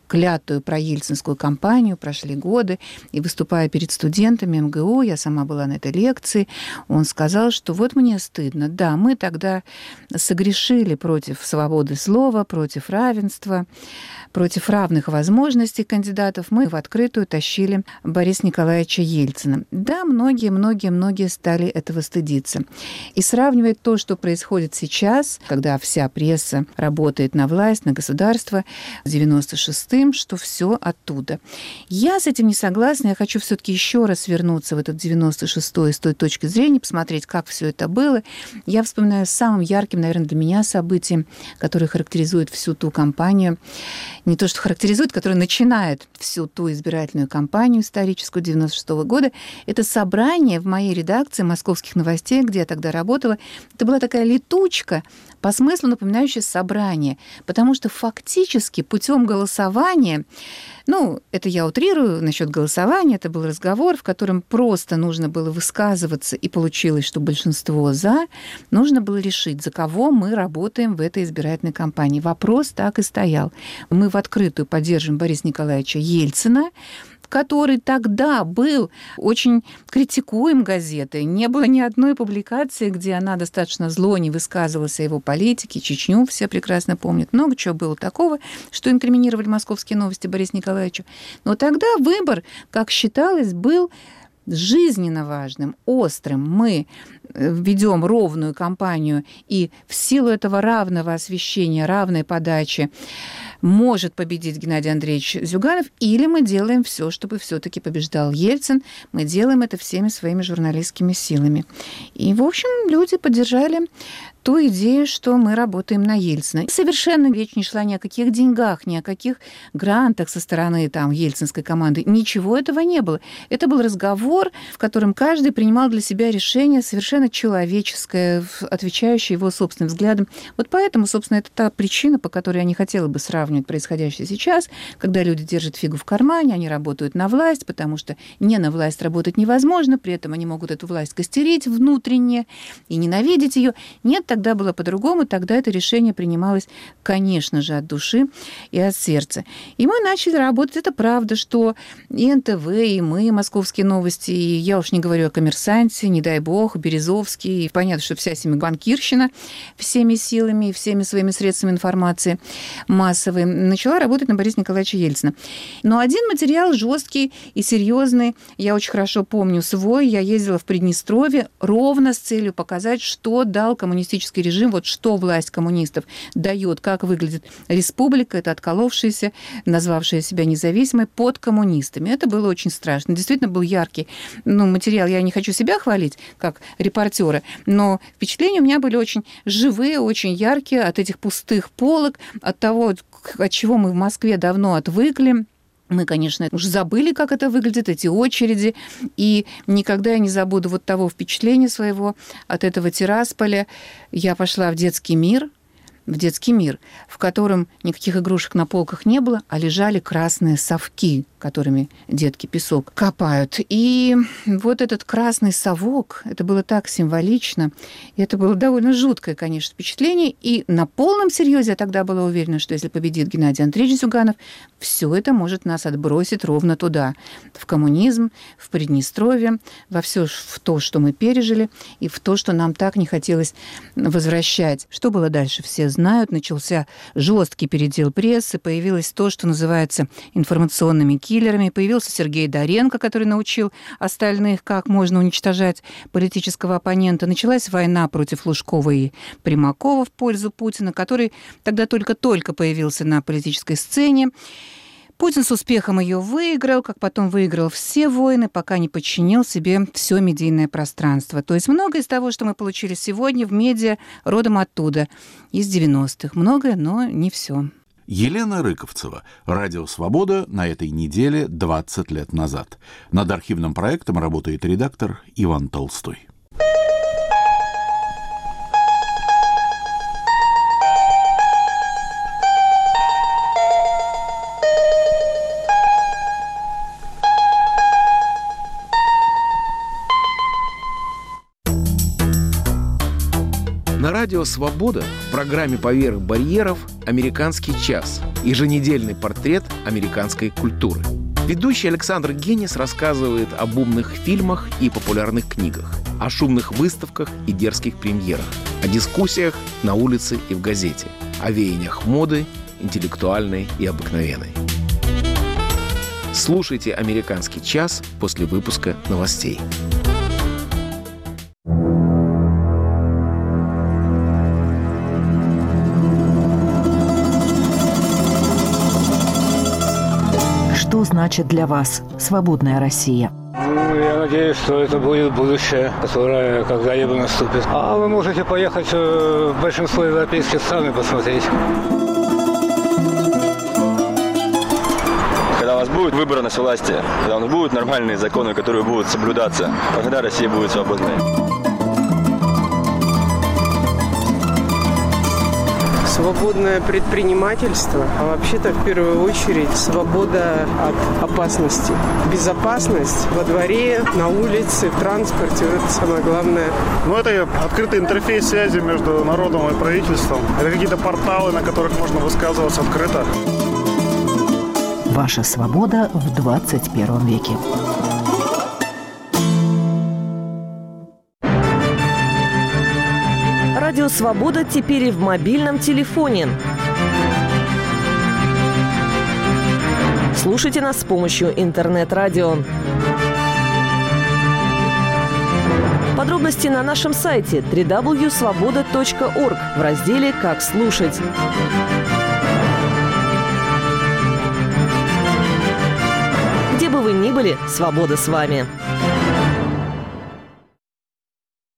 L: клятую проельцинскую кампанию, прошли годы, и выступая перед студентами МГУ, я сама была на этой лекции, он сказал, что вот мне стыдно, да, мы тогда согрешили против свободы слова, против равенства, против равных возможностей кандидатов, мы в открытую тащили Бориса Николаевича Ельцина. Да, многие стали этого стыдиться. И сравнивать то, что происходит сейчас, когда вся пресса работает на власть, на государство, с 96-м, что все оттуда. Я с этим не согласна, я хочу все-таки еще раз вернуться в этот 96-й с той точки зрения, посмотреть, как все это было. Я вспоминаю самым ярким, наверное, для меня событием, которое характеризует всю ту кампанию, не то, что характеризует, которое начинает всю ту избирательную кампанию историческую 96-го года, это собрание в моей редакции «Московских новостей», где я тогда работала. Это была такая летучка, по смыслу напоминающая собрание, потому что фактически путем голосования, это я утрирую насчет голосования, это был разговор, в котором просто нужно было высказываться, и получилось, что большинство «за», нужно было решить, за кого мы работаем в этой избирательной кампании. Вопрос так и стоял. Мы в открытую поддерживаем Бориса Николаевича Ельцина, который тогда был очень критикуем газетой. Не было ни одной публикации, где она достаточно зло не высказывалась о его политике. Чечню все прекрасно помнят. Много чего было такого, что инкриминировали «Московские новости» Борису Николаевичу. Но тогда выбор, как считалось, был жизненно важным, острым. Мы ведем ровную кампанию, и в силу этого равного освещения, равной подачи может победить Геннадий Андреевич Зюганов, или мы делаем все, чтобы все-таки побеждал Ельцин. Мы делаем это всеми своими журналистскими силами. И, в общем, люди поддержали ту идею, что мы работаем на Ельцина. Совершенно речь не шла ни о каких деньгах, ни о каких грантах со стороны ельцинской команды. Ничего этого не было. Это был разговор, в котором каждый принимал для себя решение совершенно человеческое, отвечающее его собственным взглядам. Вот поэтому, собственно, это та причина, по которой я не хотела бы сравнивать происходящее сейчас, когда люди держат фигу в кармане, они работают на власть, потому что не на власть работать невозможно, при этом они могут эту власть костерить внутренне и ненавидеть ее. Нет, тогда было по-другому, тогда это решение принималось, конечно же, от души и от сердца. И мы начали работать. Это правда, что и НТВ, и мы, «Московские новости», и я уж не говорю о «Коммерсанте», не дай бог, Березовский. И понятно, что вся банкирщина всеми силами и всеми своими средствами информации массовой начала работать на Бориса Николаевича Ельцина. Но один материал жесткий и серьезный, я очень хорошо помню свой, я ездила в Приднестровье ровно с целью показать, что дал коммунистический режим, вот что власть коммунистов дает, как выглядит республика, это отколовшаяся, назвавшая себя независимой, под коммунистами. Это было очень страшно. Действительно был яркий материал. Я не хочу себя хвалить, как репортера, но впечатления у меня были очень живые, очень яркие от этих пустых полок, от того, от чего мы в Москве давно отвыкли. Мы, конечно, уже забыли, как это выглядит, эти очереди, и никогда я не забуду вот того впечатления своего от этого Тирасполя. Я пошла в детский мир, в котором никаких игрушек на полках не было, а лежали красные совки, которыми детки песок копают. И вот этот красный совок, это было так символично, и это было довольно жуткое, конечно, впечатление. И на полном серьезе я тогда была уверена, что если победит Геннадий Андреевич Зюганов, все это может нас отбросить ровно туда, в коммунизм, в Приднестровье, во все в то, что мы пережили, и в то, что нам так не хотелось возвращать. Что было дальше, все знают. Начался жесткий передел прессы, появилось то, что называется информационными киллерами. Появился Сергей Доренко, который научил остальных, как можно уничтожать политического оппонента. Началась война против Лужкова и Примакова в пользу Путина, который тогда только-только появился на политической сцене. Путин с успехом ее выиграл, как потом выиграл все войны, пока не подчинил себе все медийное пространство. То есть многое из того, что мы получили сегодня в медиа, родом оттуда, из 90-х. Многое, но не все.
A: Елена Рыковцева. Радио «Свобода» на этой неделе 20 лет назад. Над архивным проектом работает редактор Иван Толстой.
M: На радио «Свобода» в программе «Поверх барьеров» «Американский час» – еженедельный портрет американской культуры. Ведущий Александр Генис рассказывает об умных фильмах и популярных книгах, о шумных выставках и дерзких премьерах, о дискуссиях на улице и в газете, о веяниях моды, интеллектуальной и обыкновенной. Слушайте «Американский час» после выпуска новостей.
N: Что значит для вас свободная Россия?
O: Я надеюсь, что это будет будущее, которое когда-либо наступит. А вы можете поехать в большинство европейских стран и посмотреть.
P: Когда у вас будет выборность власти, когда у нас будут нормальные законы, которые будут соблюдаться, тогда Россия будет свободной.
Q: Свободное предпринимательство, а вообще-то в первую очередь свобода от опасности. Безопасность во дворе, на улице, в транспорте – это самое главное.
R: Это открытый интерфейс связи между народом и правительством. Это какие-то порталы, на которых можно высказываться открыто.
N: Ваша свобода в 21 веке.
S: Радио «Свобода» теперь и в мобильном телефоне. Слушайте нас с помощью интернет-радио. Подробности на нашем сайте www.svoboda.org в разделе «Как слушать». Где бы вы ни были, свобода с вами.